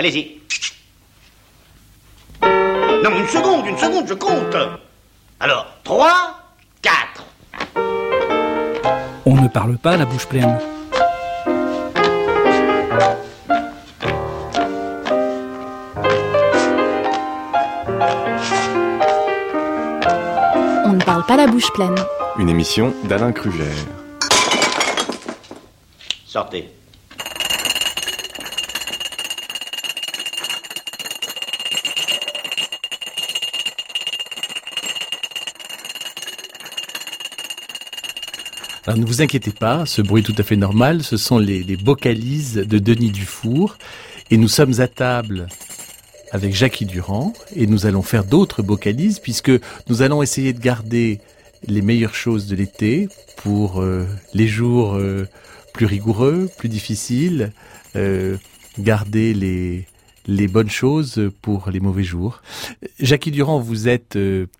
Allez-y. Non, une seconde, je compte. Alors, 3, 4. On ne parle pas la bouche pleine. On ne parle pas la bouche pleine. Une émission d'Alain Krugère. Sortez. Alors ne vous inquiétez pas, ce bruit tout à fait normal, ce sont les vocalises de Denis Dufour. Et nous sommes à table avec Jackie Durand et nous allons faire d'autres vocalises puisque nous allons essayer de garder les meilleures choses de l'été pour les jours plus rigoureux, plus difficiles, garder les bonnes choses pour les mauvais jours. Jackie Durand, vous êtes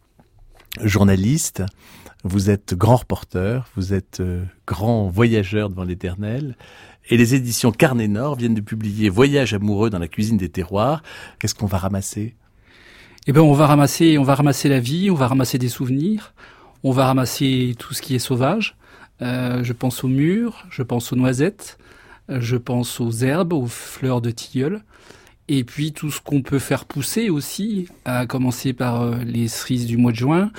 journaliste. Vous êtes grand reporter, vous êtes grand voyageur devant l'éternel. Et les éditions Carnet Nord viennent de publier Voyage amoureux dans la cuisine des terroirs. Qu'est-ce qu'on va ramasser ? Eh ben, on va ramasser la vie, on va ramasser des souvenirs, on va ramasser tout ce qui est sauvage. Je pense aux mûres, je pense aux noisettes, je pense aux herbes, aux fleurs de tilleul. Et puis tout ce qu'on peut faire pousser aussi, à commencer par les cerises du mois de juin.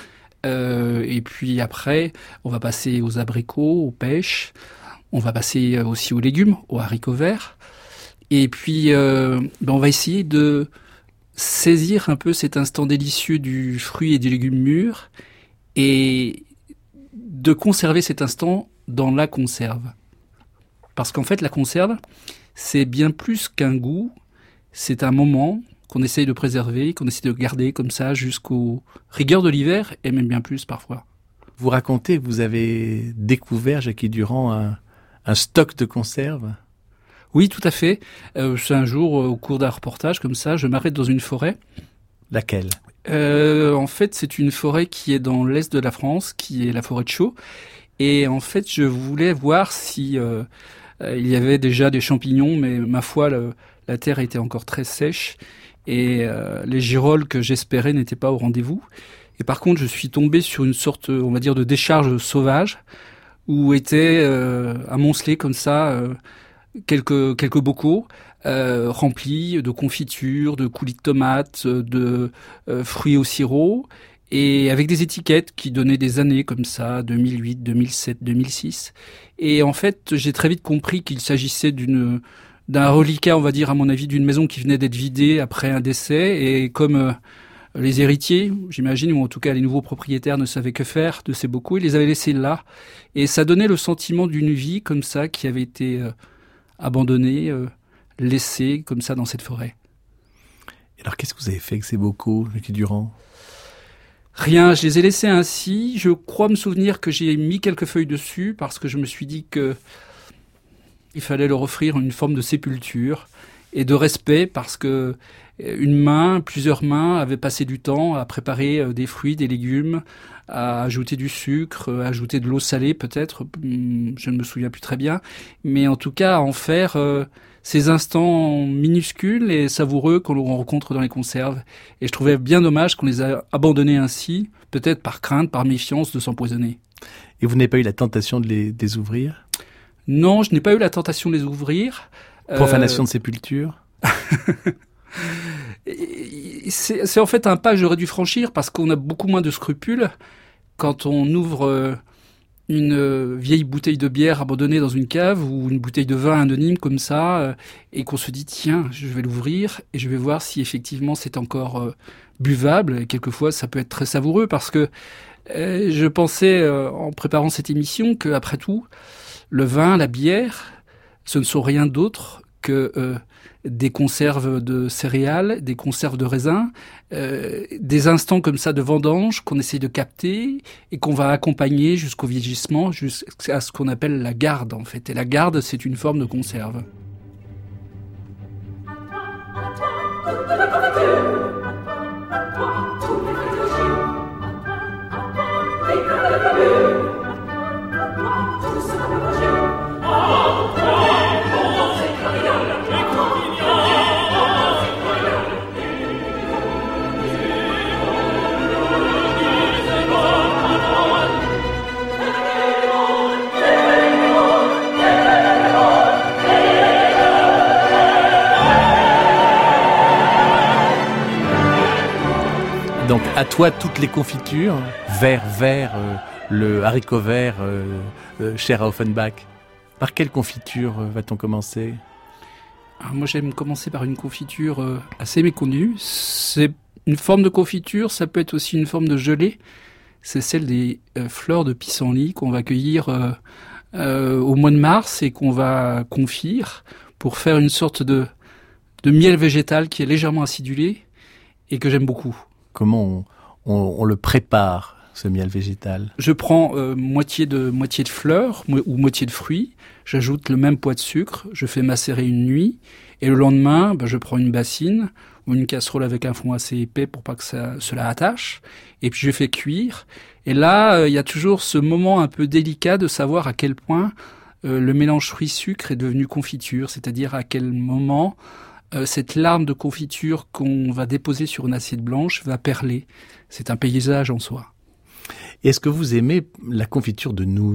Et puis après, on va passer aux abricots, aux pêches, on va passer aussi aux légumes, aux haricots verts. Et puis, on va essayer de saisir un peu cet instant délicieux du fruit et des légumes mûrs et de conserver cet instant dans la conserve. Parce qu'en fait, la conserve, c'est bien plus qu'un goût, c'est un moment qu'on essaye de préserver, qu'on essaie de garder comme ça jusqu'aux rigueurs de l'hiver, et même bien plus parfois. Vous racontez que vous avez découvert, Jackie Durand, un stock de conserves ? Oui, tout à fait. C'est un jour, au cours d'un reportage comme ça, je m'arrête dans une forêt. Laquelle ? En fait, c'est une forêt qui est dans l'est de la France, qui est la forêt de Chaux. Et en fait, je voulais voir si il y avait déjà des champignons, mais ma foi, la terre était encore très sèche. Et les girolles que j'espérais n'étaient pas au rendez-vous. Et par contre, je suis tombé sur une sorte, on va dire, de décharge sauvage où étaient amoncelés comme ça quelques bocaux remplis de confitures, de coulis de tomates, de fruits au sirop, et avec des étiquettes qui donnaient des années comme ça, 2008, 2007, 2006. Et en fait, j'ai très vite compris qu'il s'agissait d'un reliquat, on va dire, à mon avis, d'une maison qui venait d'être vidée après un décès. Et comme les héritiers, j'imagine, ou en tout cas les nouveaux propriétaires ne savaient que faire de ces bocaux, ils les avaient laissés là. Et ça donnait le sentiment d'une vie comme ça qui avait été abandonnée, laissée comme ça dans cette forêt. Et alors, qu'est-ce que vous avez fait avec ces bocaux, Jackie Durand ? Rien, je les ai laissés ainsi. Je crois me souvenir que j'ai mis quelques feuilles dessus parce que je me suis dit que il fallait leur offrir une forme de sépulture et de respect parce que plusieurs mains avaient passé du temps à préparer des fruits, des légumes, à ajouter du sucre, à ajouter de l'eau salée peut-être, je ne me souviens plus très bien, mais en tout cas à en faire ces instants minuscules et savoureux qu'on rencontre dans les conserves. Et je trouvais bien dommage qu'on les a abandonnés ainsi, peut-être par crainte, par méfiance de s'empoisonner. Et vous n'avez pas eu la tentation de les ouvrir ? Non, je n'ai pas eu la tentation de les ouvrir. Profanation de sépulture. C'est en fait un pas que j'aurais dû franchir parce qu'on a beaucoup moins de scrupules quand on ouvre une vieille bouteille de bière abandonnée dans une cave ou une bouteille de vin anonyme comme ça et qu'on se dit tiens, je vais l'ouvrir et je vais voir si effectivement c'est encore buvable. Et quelquefois ça peut être très savoureux parce que je pensais en préparant cette émission qu'après tout le vin, la bière, ce ne sont rien d'autre que des conserves de céréales, des conserves de raisins, des instants comme ça de vendange qu'on essaye de capter et qu'on va accompagner jusqu'au vieillissement, jusqu'à ce qu'on appelle la garde en fait. Et la garde, c'est une forme de conserve. À toi, toutes les confitures. Vert, le haricot vert, cher à Offenbach. Par quelle confiture va-t-on commencer ? Alors moi, j'aime commencer par une confiture assez méconnue. C'est une forme de confiture, ça peut être aussi une forme de gelée. C'est celle des fleurs de pissenlit qu'on va cueillir au mois de mars et qu'on va confire pour faire une sorte de miel végétal qui est légèrement acidulé et que j'aime beaucoup. Comment on le prépare, ce miel végétal ? Je prends moitié de fleurs ou moitié de fruits, j'ajoute le même poids de sucre, je fais macérer une nuit et le lendemain, je prends une bassine ou une casserole avec un fond assez épais pour pas que cela attache et puis je fais cuire. Et là, il y a toujours ce moment un peu délicat de savoir à quel point le mélange fruits-sucre est devenu confiture, c'est-à-dire à quel moment cette larme de confiture qu'on va déposer sur une assiette blanche va perler. C'est un paysage en soi. Est-ce que vous aimez la confiture de nouilles ?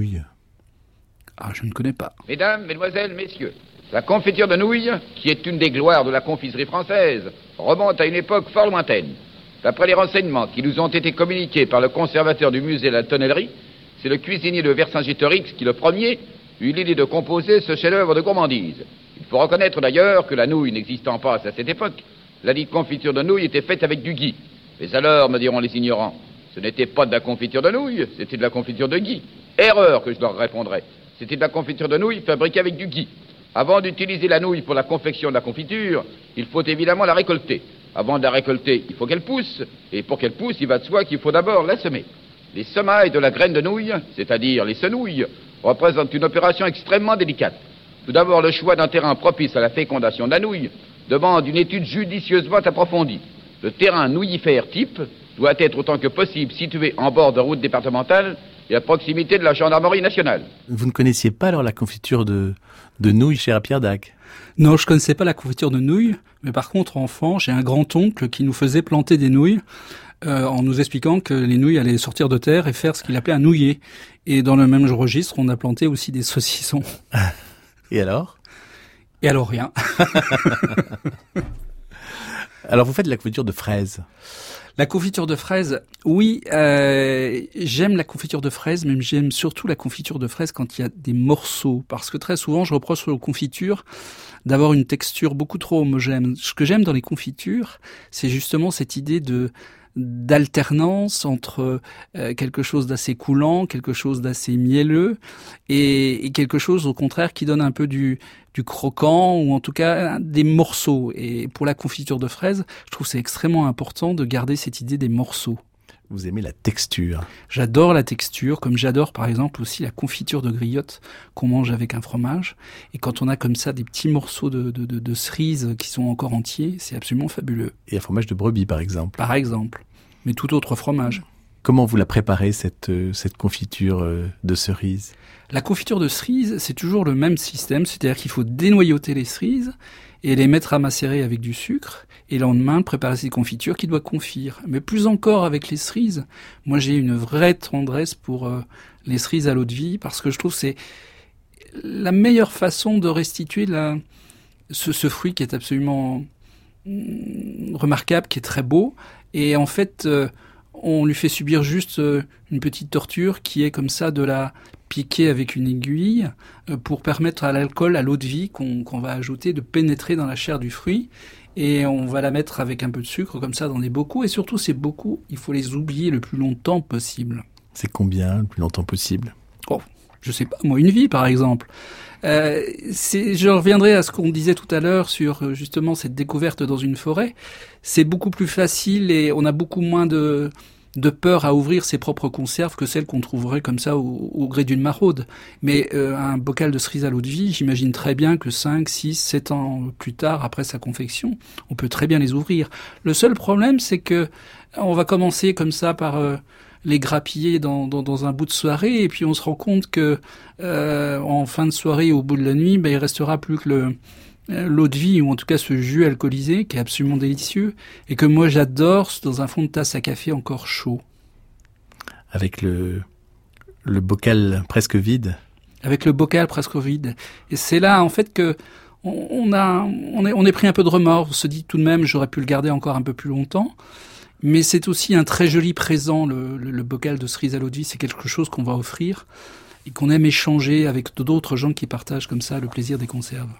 Ah, je ne connais pas. Mesdames, mesdemoiselles, messieurs, la confiture de nouilles, qui est une des gloires de la confiserie française, remonte à une époque fort lointaine. D'après les renseignements qui nous ont été communiqués par le conservateur du musée de la tonnellerie, c'est le cuisinier de Vercingétorix qui, le premier, eut l'idée de composer ce chef-d'œuvre de gourmandise. Il faut reconnaître d'ailleurs que la nouille n'existant pas à cette époque, la dite confiture de nouilles était faite avec du gui. Mais alors, me diront les ignorants, ce n'était pas de la confiture de nouilles, c'était de la confiture de gui. Erreur que je leur répondrai. C'était de la confiture de nouilles fabriquée avec du gui. Avant d'utiliser la nouille pour la confection de la confiture, il faut évidemment la récolter. Avant de la récolter, il faut qu'elle pousse. Et pour qu'elle pousse, il va de soi qu'il faut d'abord la semer. Les semailles de la graine de nouille, c'est-à-dire les senouilles, représentent une opération extrêmement délicate. Tout d'abord, le choix d'un terrain propice à la fécondation de la nouille demande une étude judicieusement approfondie. Le terrain nouillifère type doit être autant que possible situé en bord de route départementale et à proximité de la gendarmerie nationale. Vous ne connaissiez pas alors la confiture de nouilles, cher Pierre Dac ? Non, je connaissais pas la confiture de nouilles, mais par contre, enfant, j'ai un grand-oncle qui nous faisait planter des nouilles en nous expliquant que les nouilles allaient sortir de terre et faire ce qu'il appelait un nouillet. Et dans le même registre, on a planté aussi des saucissons. Et alors ? Et alors rien. Alors vous faites de la confiture de fraises. La confiture de fraises, oui, j'aime la confiture de fraises, mais j'aime surtout la confiture de fraises quand il y a des morceaux. Parce que très souvent, je reproche aux confitures d'avoir une texture beaucoup trop homogène. Ce que j'aime dans les confitures, c'est justement cette idée d'alternance entre quelque chose d'assez coulant, quelque chose d'assez mielleux et quelque chose au contraire qui donne un peu du croquant ou en tout cas des morceaux. Et pour la confiture de fraises, je trouve que c'est extrêmement important de garder cette idée des morceaux. Vous aimez la texture. J'adore la texture, comme j'adore par exemple aussi la confiture de griotte qu'on mange avec un fromage. Et quand on a comme ça des petits morceaux de cerises qui sont encore entiers, c'est absolument fabuleux. Et un fromage de brebis par exemple. Par exemple, mais tout autre fromage. Comment vous la préparez cette confiture de cerises ? La confiture de cerises, c'est toujours le même système, c'est-à-dire qu'il faut dénoyauter les cerises et les mettre à macérer avec du sucre, et le lendemain, préparer ces confitures qui doit confire. Mais plus encore avec les cerises, moi j'ai une vraie tendresse pour les cerises à l'eau de vie, parce que je trouve que c'est la meilleure façon de restituer ce fruit qui est absolument remarquable, qui est très beau, et en fait, on lui fait subir juste une petite torture qui est comme ça de la piquer avec une aiguille pour permettre à l'alcool, à l'eau de vie qu'on va ajouter de pénétrer dans la chair du fruit, et on va la mettre avec un peu de sucre comme ça dans des bocaux, et surtout ces bocaux, il faut les oublier le plus longtemps possible. C'est combien le plus longtemps possible ? Oh, je sais pas, moi une vie par exemple. Je reviendrai à ce qu'on disait tout à l'heure sur justement cette découverte dans une forêt. C'est beaucoup plus facile et on a beaucoup moins de peur à ouvrir ses propres conserves que celles qu'on trouverait comme ça au gré d'une maraude. Mais un bocal de cerises à l'eau de vie, j'imagine très bien que 5, 6, 7 ans plus tard, après sa confection, on peut très bien les ouvrir. Le seul problème, c'est que on va commencer comme ça par les grappiller dans un bout de soirée, et puis on se rend compte que en fin de soirée, au bout de la nuit, il restera plus que l'eau de vie, ou en tout cas ce jus alcoolisé qui est absolument délicieux et que moi j'adore dans un fond de tasse à café encore chaud. Avec le bocal presque vide. Avec le bocal presque vide. Et c'est là en fait que on est pris un peu de remords. On se dit tout de même j'aurais pu le garder encore un peu plus longtemps. Mais c'est aussi un très joli présent, le bocal de cerises à l'eau de vie. C'est quelque chose qu'on va offrir et qu'on aime échanger avec d'autres gens qui partagent comme ça le plaisir des conserves.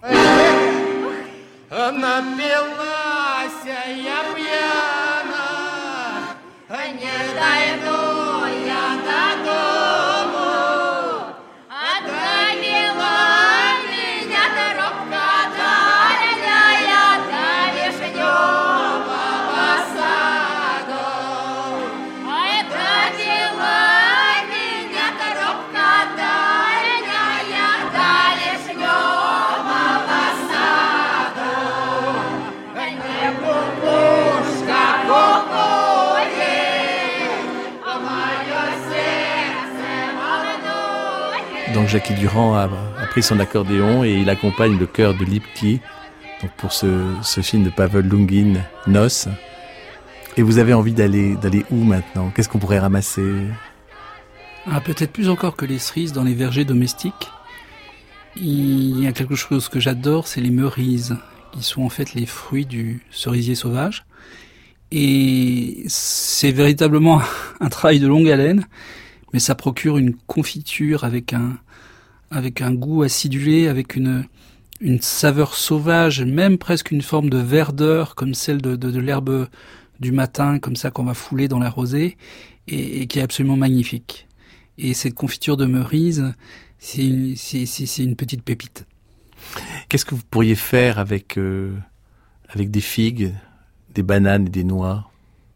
Donc Jackie Durand a pris son accordéon et il accompagne le chœur de Lipki donc pour ce film de Pavel Lungin, Noces. Et vous avez envie d'aller où maintenant? Qu'est-ce qu'on pourrait ramasser? Peut-être plus encore que les cerises dans les vergers domestiques. Il y a quelque chose que j'adore, c'est les meurises, qui sont en fait les fruits du cerisier sauvage. Et c'est véritablement un travail de longue haleine, mais ça procure une confiture avec un goût acidulé, avec une saveur sauvage, même presque une forme de verdeur, comme celle de l'herbe du matin, comme ça qu'on va fouler dans la rosée, et qui est absolument magnifique. Et cette confiture de meurises, c'est une petite pépite. Qu'est-ce que vous pourriez faire avec des figues, des bananes et des noix?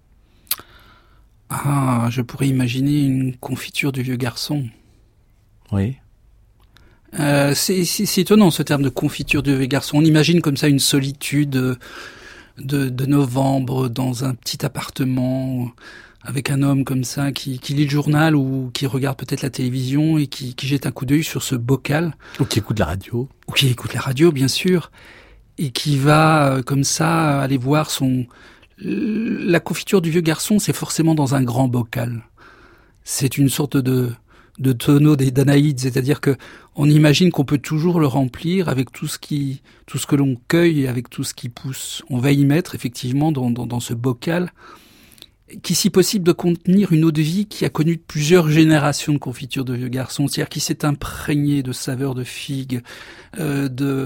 Je pourrais imaginer une confiture du vieux garçon. Oui. C'est étonnant ce terme de confiture du vieux garçon. On imagine comme ça une solitude de novembre dans un petit appartement avec un homme comme ça qui lit le journal ou qui regarde peut-être la télévision et qui jette un coup d'œil sur ce bocal. Ou qui écoute la radio. Ou qui écoute la radio, bien sûr. Et qui va comme ça aller voir la confiture du vieux garçon, c'est forcément dans un grand bocal. C'est une sorte de tonneau des Danaïdes, c'est-à-dire que on imagine qu'on peut toujours le remplir avec tout ce que l'on cueille et avec tout ce qui pousse. On va y mettre effectivement dans ce bocal qui, si possible, doit contenir une eau de vie qui a connu plusieurs générations de confiture de vieux garçon, c'est-à-dire qui s'est imprégné de saveurs de figues, de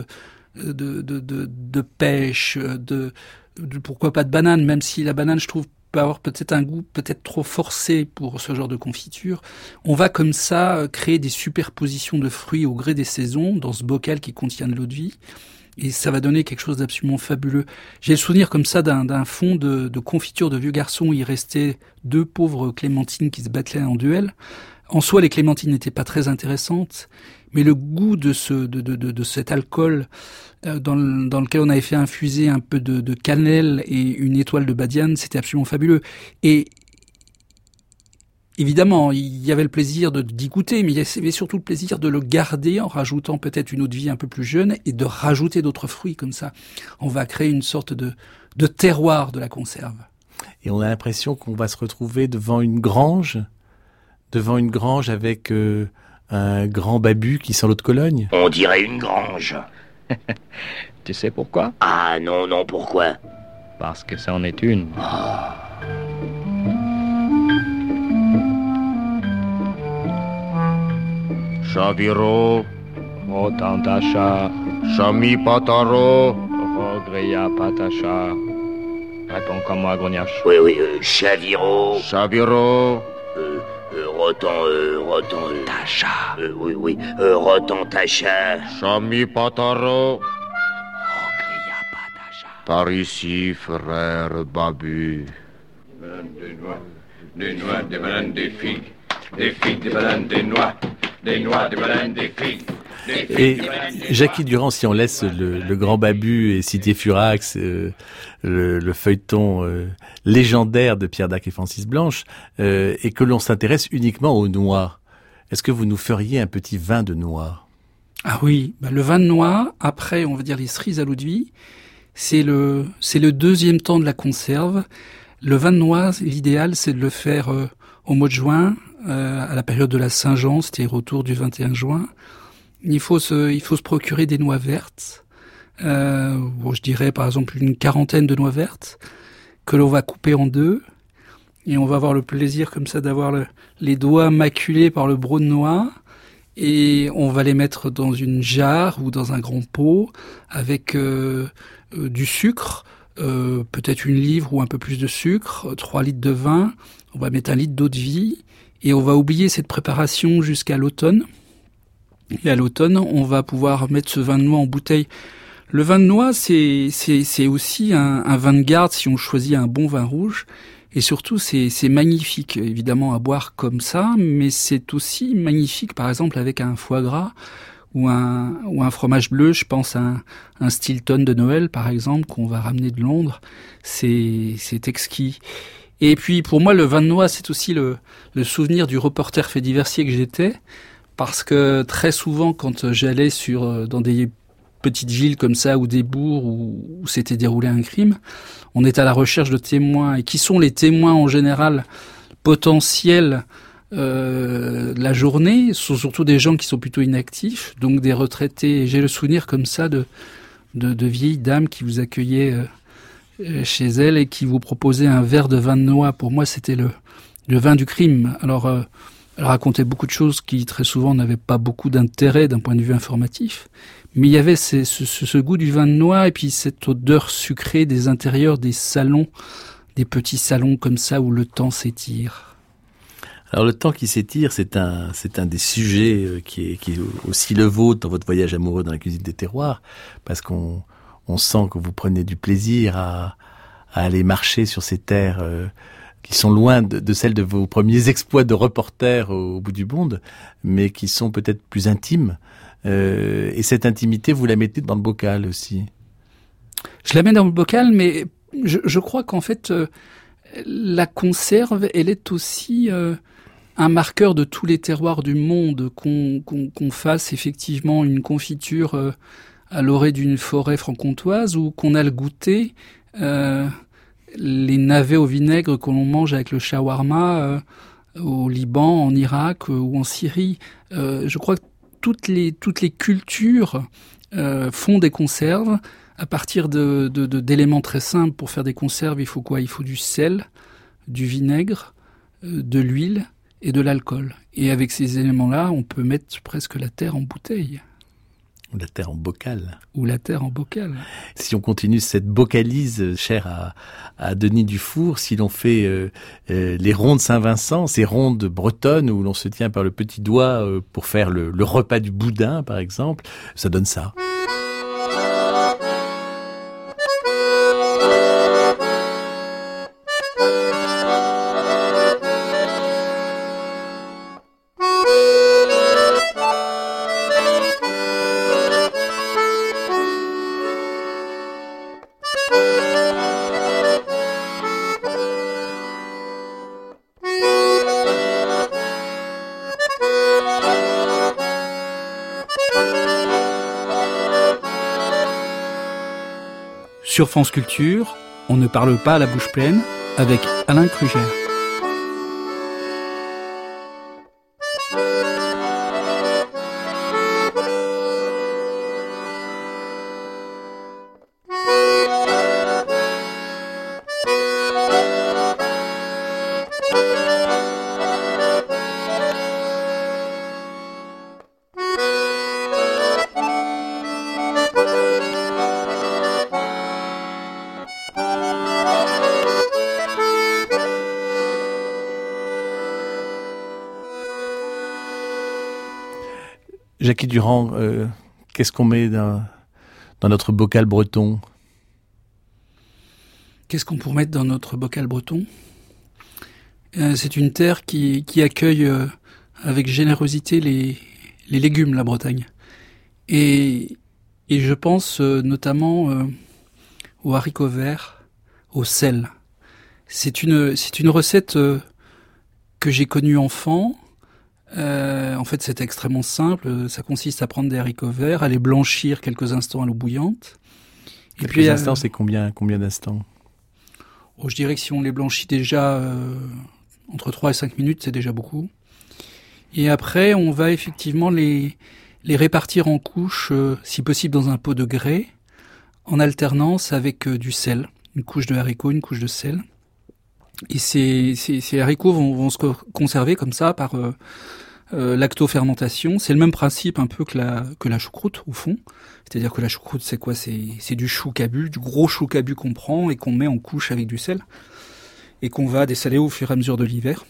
pêche, pourquoi pas de banane, même si la banane, je trouve, peut avoir peut-être un goût peut-être trop forcé pour ce genre de confiture. On va comme ça créer des superpositions de fruits au gré des saisons dans ce bocal qui contient de l'eau de vie. Et ça va donner quelque chose d'absolument fabuleux. J'ai le souvenir comme ça d'un fond de confiture de vieux garçon où il restait 2 pauvres clémentines qui se battaient en duel. En soi, les clémentines n'étaient pas très intéressantes, mais le goût de cet alcool dans lequel on avait fait infuser un peu de cannelle et une étoile de badiane, c'était absolument fabuleux. Et évidemment, il y avait le plaisir d'y goûter, mais il y avait surtout le plaisir de le garder en rajoutant peut-être une eau de vie un peu plus jeune et de rajouter d'autres fruits comme ça. On va créer une sorte de terroir de la conserve. Et on a l'impression qu'on va se retrouver devant une grange avec un grand babu qui sent l'eau de Cologne. On dirait une grange. Tu sais pourquoi? Ah non, pourquoi? Parce que ça en est une. Chaviro, Rotantacha, Chami Pataro, Rogreya Patacha. Réponds comme moi, Grognache. Oui, Chaviro. Chaviro, Rotan, Tacha. Oui, Rotan, Tacha. Chami Pataro. Rogreya Patacha. Par ici, frère Babu. Des noix, des bananes, des figues. Des figues, des bananes, des noix. Des noix, des bananes, des figues. Et Jackie Durand, si on laisse le grand Babu et Cité Furax, le feuilleton légendaire de Pierre Dac et Francis Blanche, et que l'on s'intéresse uniquement aux noix, est-ce que vous nous feriez un petit vin de noix? Ah oui, le vin de noix, après, on va dire les cerises à l'eau de vie, c'est le deuxième temps de la conserve. Le vin de noix, l'idéal, c'est de le faire au mois de juin, à la période de la Saint-Jean, c'est-à-dire autour du 21 juin. Il faut se procurer des noix vertes. Je dirais par exemple une 40aine de noix vertes que l'on va couper en 2 Et on va avoir le plaisir comme ça d'avoir les doigts maculés par le broc de noix. Et on va les mettre dans une jarre ou dans un grand pot avec du sucre, peut-être 1 livre ou un peu plus de sucre, 3 litres de vin. On va mettre 1 litre d'eau de vie et on va oublier cette préparation jusqu'à l'automne. Et à l'automne, on va pouvoir mettre ce vin de noix en bouteille. Le vin de noix, c'est aussi un vin de garde si on choisit un bon vin rouge. Et surtout, c'est magnifique, évidemment, à boire comme ça, mais c'est aussi magnifique, par exemple, avec un foie gras ou un fromage bleu. Je pense à un Stilton de Noël, par exemple, qu'on va ramener de Londres. C'est exquis. Et puis, pour moi, le vin de noix, c'est aussi le souvenir du reporter fait diversier que j'étais, parce que très souvent, quand j'allais dans des petites villes comme ça, ou des bourgs où s'était déroulé un crime, on est à la recherche de témoins. Et qui sont les témoins en général potentiels de la journée? Ce sont surtout des gens qui sont plutôt inactifs, donc des retraités. Et j'ai le souvenir comme ça de vieilles dames qui vous accueillaient chez elles et qui vous proposaient un verre de vin de noix. Pour moi, c'était le vin du crime. Alors, elle racontait beaucoup de choses qui, très souvent, n'avaient pas beaucoup d'intérêt d'un point de vue informatif. Mais il y avait ce goût du vin de noix et puis cette odeur sucrée des intérieurs des salons, des petits salons comme ça où le temps s'étire. Alors le temps qui s'étire, c'est un des sujets qui est aussi le vôtre dans votre voyage amoureux dans la cuisine des terroirs, parce qu'on sent que vous prenez du plaisir à aller marcher sur ces terres qui sont loin de celles de vos premiers exploits de reporter au bout du monde, mais qui sont peut-être plus intimes. Et cette intimité, vous la mettez dans le bocal aussi. Je la mets dans le bocal, mais je crois qu'en fait, la conserve, elle est aussi un marqueur de tous les terroirs du monde. Qu'on fasse effectivement une confiture à l'orée d'une forêt franc-comtoise ou qu'on a le goûter, les navets au vinaigre que l'on mange avec le shawarma au Liban, en Irak ou en Syrie. Je crois que toutes les cultures font des conserves à partir d'éléments très simples. Pour faire des conserves, il faut quoi? Il faut du sel, du vinaigre, de l'huile et de l'alcool. Et avec ces éléments-là, on peut mettre presque la terre en bouteille. Ou la terre en bocal. Ou la terre en bocal. Si on continue cette bocalise chère à Denis Dufour, si l'on fait les rondes Saint-Vincent, ces rondes bretonnes où l'on se tient par le petit doigt pour faire le repas du boudin, par exemple, ça donne ça. Sur France Culture, on ne parle pas à la bouche pleine avec Alain Kruger. Jackie Durand, qu'est-ce qu'on met dans notre bocal breton? Qu'est-ce qu'on pourrait mettre dans notre bocal breton? C'est une terre qui accueille avec générosité les légumes, la Bretagne. Et je pense notamment aux haricots verts, au sel. C'est une recette que j'ai connue enfant. En fait, c'est extrêmement simple. Ça consiste à prendre des haricots verts, à les blanchir quelques instants à l'eau bouillante. Et puis, instants, c'est combien d'instants? Je dirais que si on les blanchit déjà entre 3 et 5 minutes, c'est déjà beaucoup. Et après, on va effectivement les répartir en couches, si possible dans un pot de grès, en alternance avec du sel. Une couche de haricots, une couche de sel. Et ces haricots vont se conserver comme ça par lactofermentation. C'est le même principe un peu que la choucroute au fond. C'est-à-dire que la choucroute, c'est quoi ? C'est du chou cabu, du gros chou cabu qu'on prend et qu'on met en couche avec du sel et qu'on va dessaler au fur et à mesure de l'hiver.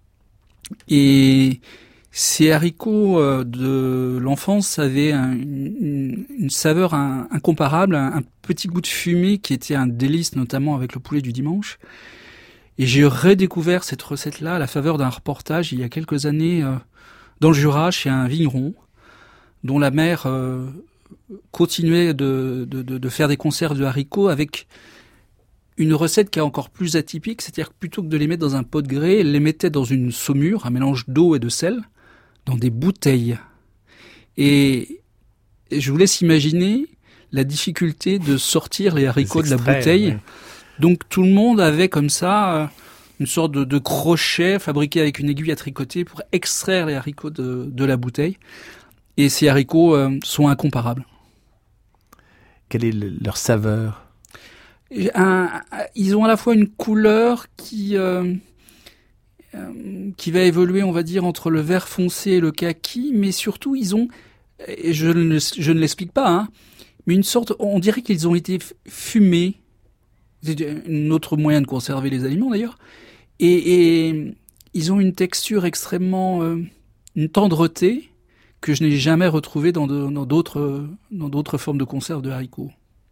Et ces haricots de l'enfance avaient une saveur incomparable, un petit goût de fumée qui était un délice, notamment avec le poulet du dimanche. Et j'ai redécouvert cette recette-là à la faveur d'un reportage il y a quelques années dans le Jura, chez un vigneron, dont la mère continuait de faire des conserves de haricots avec une recette qui est encore plus atypique, c'est-à-dire que plutôt que de les mettre dans un pot de grès, elle les mettait dans une saumure, un mélange d'eau et de sel, dans des bouteilles. Et je vous laisse imaginer la difficulté de sortir les haricots de la bouteille. Ouais. Donc tout le monde avait comme ça une sorte de crochet fabriqué avec une aiguille à tricoter pour extraire les haricots de la bouteille. Et ces haricots sont incomparables. Quelle est leur saveur ? Ils ont à la fois une couleur qui va évoluer, on va dire, entre le vert foncé et le kaki, mais surtout ils ont, et je ne l'explique pas, hein, mais une sorte, on dirait qu'ils ont été fumés. C'est un autre moyen de conserver les aliments d'ailleurs. Et ils ont une texture extrêmement, une tendreté que je n'ai jamais retrouvée dans d'autres formes de conserve de haricots.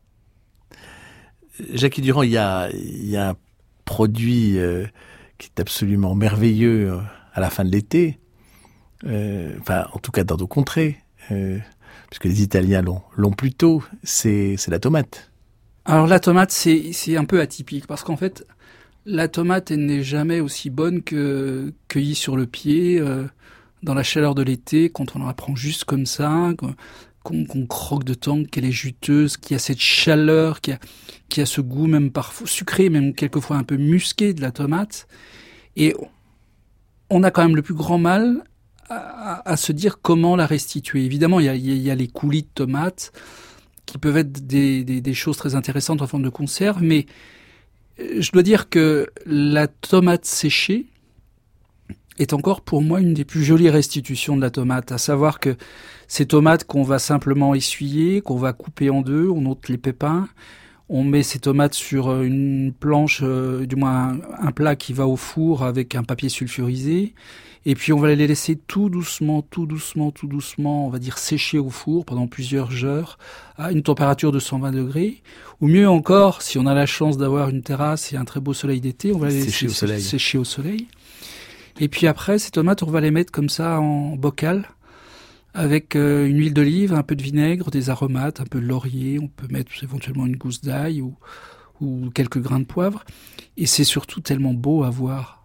Jackie Durand, il y a un produit qui est absolument merveilleux à la fin de l'été. Enfin, en tout cas dans nos contrées, puisque les Italiens l'ont plus tôt. C'est la tomate. Alors la tomate, c'est un peu atypique parce qu'en fait, la tomate, elle n'est jamais aussi bonne que cueillie sur le pied, dans la chaleur de l'été, quand on la prend juste comme ça, qu'on croque de temps, qu'elle est juteuse, qu'il y a cette chaleur, qu'il y a ce goût même parfois sucré, même quelquefois un peu musqué de la tomate. Et on a quand même le plus grand mal à se dire comment la restituer. Évidemment, il y a les coulis de tomates, qui peuvent être des choses très intéressantes en forme de conserve, mais je dois dire que la tomate séchée est encore pour moi une des plus jolies restitutions de la tomate, à savoir que ces tomates qu'on va simplement essuyer, qu'on va couper en deux, on ôte les pépins, on met ces tomates sur une planche, du moins un plat qui va au four avec un papier sulfurisé, et puis on va les laisser tout doucement, on va dire sécher au four pendant plusieurs heures, à une température de 120 degrés. Ou mieux encore, si on a la chance d'avoir une terrasse et un très beau soleil d'été, on va les laisser sécher au soleil. Et puis après, ces tomates, on va les mettre comme ça en bocal, avec une huile d'olive, un peu de vinaigre, des aromates, un peu de laurier, on peut mettre éventuellement une gousse d'ail ou quelques grains de poivre. Et c'est surtout tellement beau à voir.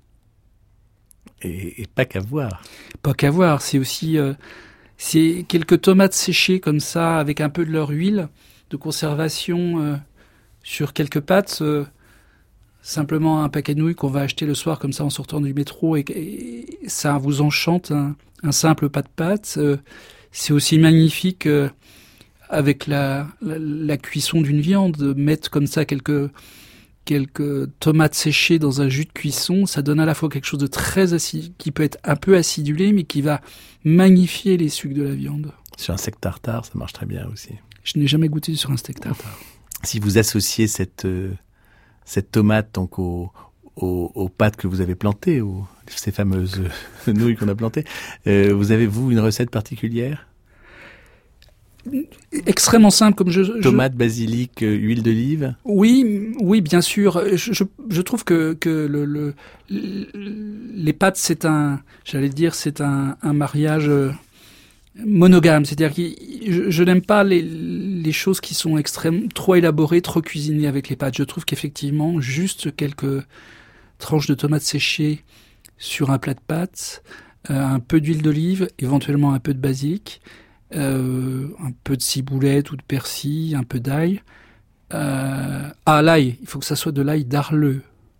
Et pas qu'à voir. Pas qu'à voir, c'est aussi c'est quelques tomates séchées comme ça, avec un peu de leur huile de conservation sur quelques pâtes, simplement un paquet de nouilles qu'on va acheter le soir comme ça en sortant du métro, et ça vous enchante un simple pas de pâte. C'est aussi magnifique avec la cuisson d'une viande, mettre comme ça quelques tomates séchées dans un jus de cuisson, ça donne à la fois quelque chose de très acide, qui peut être un peu acidulé, mais qui va magnifier les sucs de la viande. Sur un steak tartare, ça marche très bien aussi. Je n'ai jamais goûté sur un steak tartare. Si vous associez cette tomate donc aux pâtes que vous avez plantées, ces fameuses nouilles qu'on a plantées, vous avez, vous, une recette particulière ? Extrêmement simple, comme tomate, basilic, huile d'olive. Oui, bien sûr. Je trouve que les pâtes, c'est un mariage monogame. C'est-à-dire que je n'aime pas les choses qui sont trop élaborées, trop cuisinées avec les pâtes. Je trouve qu'effectivement, juste quelques tranches de tomates séchées sur un plat de pâtes, un peu d'huile d'olive, éventuellement un peu de basilic, un peu de ciboulette ou de persil, un peu d'ail. L'ail, il faut que ça soit de l'ail d'Arleux.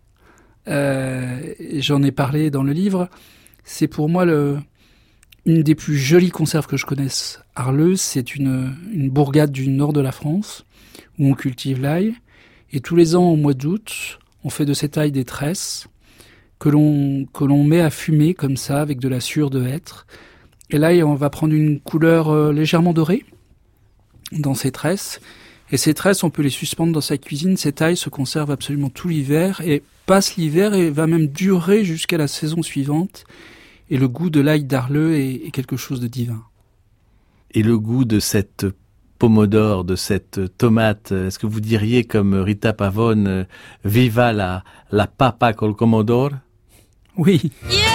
J'en ai parlé dans le livre. C'est pour moi une des plus jolies conserves que je connaisse. Arleux, c'est une bourgade du nord de la France où on cultive l'ail. Et tous les ans, au mois d'août, On fait de cette ail des tresses que l'on met à fumer comme ça avec de la sueur de hêtre. Et l'ail, on va prendre une couleur légèrement dorée dans ces tresses. Et ces tresses, on peut les suspendre dans sa cuisine. Cette ail se conserve absolument tout l'hiver et passe l'hiver et va même durer jusqu'à la saison suivante. Et le goût de l'ail d'Arleux est quelque chose de divin. Et le goût de cette pomodore, de cette tomate, est-ce que vous diriez comme Rita Pavone, viva la papa col pomodoro? Oui.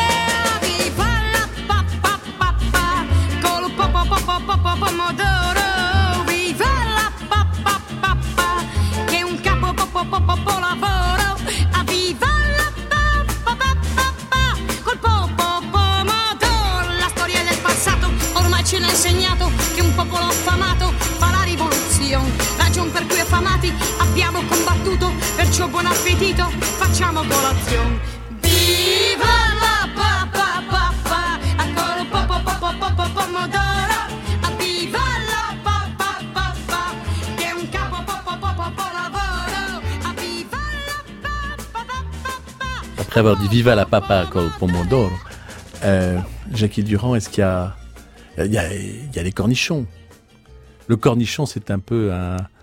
Abbiamo combattuto, perciò buon appetito, facciamo colazione. Viva la papà papà, ancora pomodoro. Viva la papà papà, che è un capo lavoro. Viva la papà papà. Après avoir dit viva la papa col pomodoro, Jackie Durand, est-ce qu'il y a les cornichons? Le cornichon, c'est un peu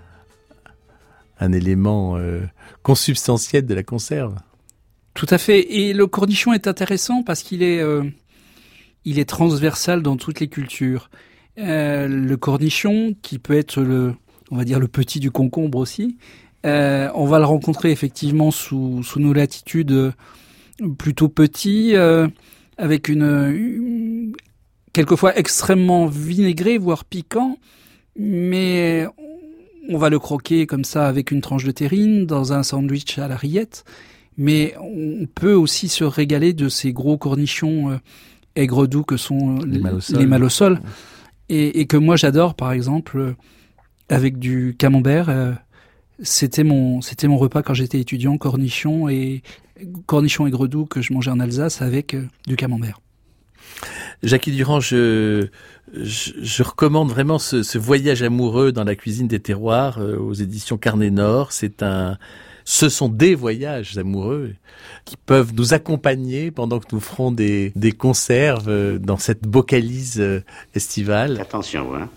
un élément consubstantiel de la conserve. Tout à fait. Et le cornichon est intéressant parce qu'il est transversal dans toutes les cultures. Le cornichon, qui peut être on va dire le petit du concombre aussi, on va le rencontrer effectivement sous nos latitudes plutôt petits, avec une quelquefois extrêmement vinaigré, voire piquant, mais on va le croquer comme ça avec une tranche de terrine dans un sandwich à la rillette. Mais on peut aussi se régaler de ces gros cornichons aigres doux que sont les malossoles. Et que moi j'adore, par exemple, avec du camembert. C'était mon repas quand j'étais étudiant, cornichons aigres doux que je mangeais en Alsace avec du camembert. Jackie Durand, je recommande vraiment ce voyage amoureux dans la cuisine des terroirs aux éditions Carnet Nord. Ce sont des voyages amoureux qui peuvent nous accompagner pendant que nous ferons des conserves dans cette bocalise estivale. Attention, hein.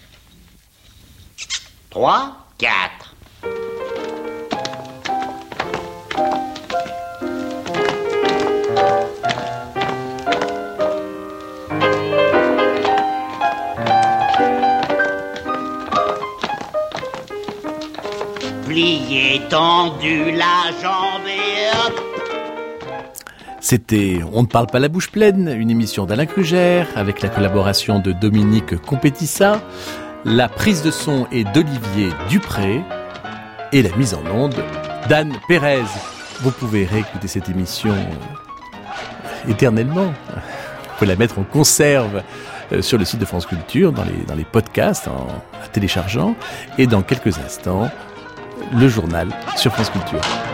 3, 4. Plié, tendu, la jambe et hop. C'était On ne parle pas la bouche pleine, une émission d'Alain Krugère avec la collaboration de Dominique Compétissa. La prise de son est d'Olivier Dupré et la mise en onde d'Anne Pérez. Vous pouvez réécouter cette émission éternellement. Vous pouvez la mettre en conserve sur le site de France Culture, dans les podcasts, en téléchargeant. Et dans quelques instants, le journal sur France Culture.